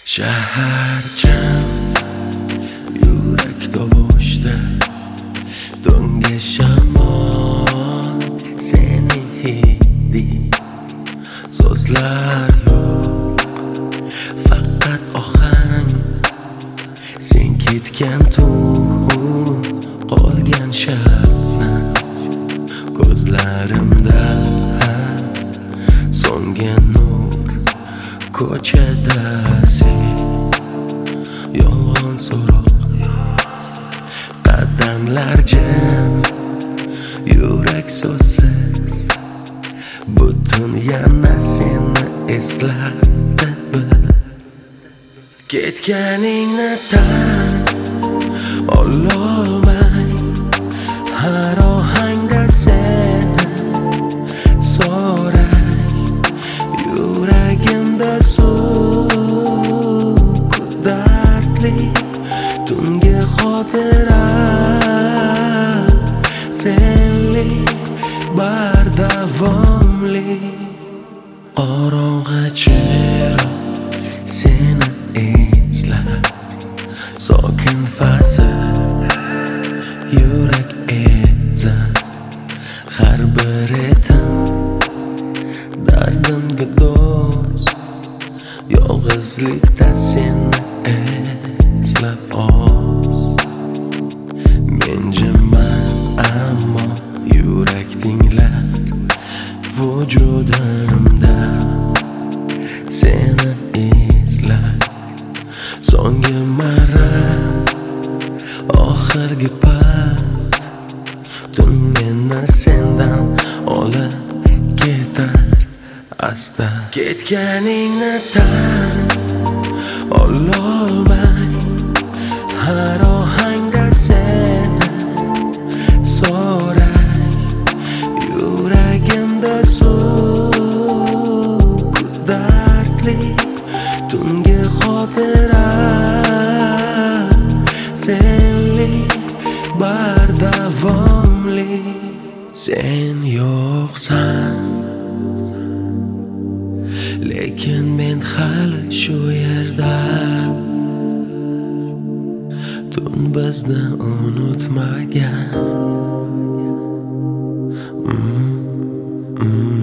Shaharchan yurak tovushda tungi shamol seni hidi so'zlar yo'q faqat ohang sen ketgan tun qolgan shabnam ko'zlarimda so'ngan nur ko'chada sen yolg'on so'roq qadamlar jam yurak so'zsiz butun yana seni eslatdi ketganingni tan ololmay har ohangda seni so'ray yuragimda sukut dardli tungi xotira senli bardavomli qorong'i chiroq seni eslar sokin fasl yurak ezar har bir etim dardimga do'st yolg'izlikda seni eslab oz men jimman ammo yurak tinglar vujudimda seni eslar so'nggi marra oxirgi part tun meni sendan olib ketar asta ketganingni tan ololmay har ohangda seni so'ray yuragimda sukut dardli tungi xotira senli bardavomli sen yo'qsan lekin men hali shu yerda tun bizni unutmagan